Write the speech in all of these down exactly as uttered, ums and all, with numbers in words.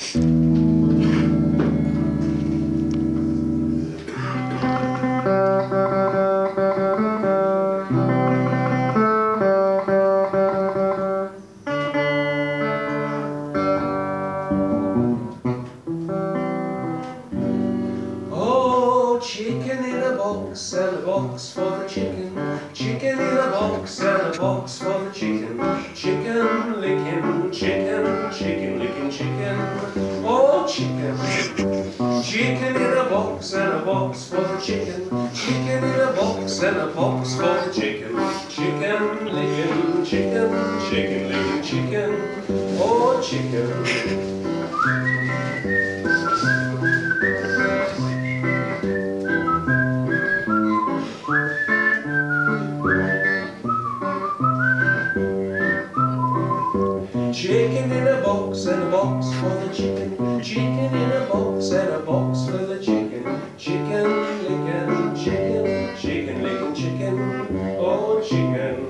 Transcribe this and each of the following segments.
Chicken in a box and a box for the chicken. Chicken in a box and a box for the chicken. Chicken licking, chicken, chicken licking, chicken. Oh, chicken. Chicken in a box and a box for the chicken. Chicken in a box and a box for the chicken. Chicken licking, chicken, chicken licking, chicken. Oh, chicken. Chicken in a box and a box for the chicken. Chicken in a box and a box for the chicken. Chicken licking, chicken, chicken licking, chicken. Oh, chicken.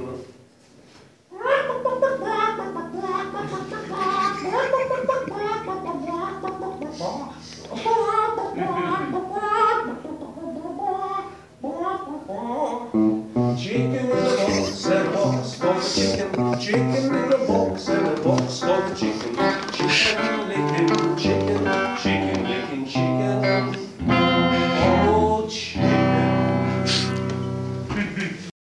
Chicken in a box and a box for the chicken. Chicken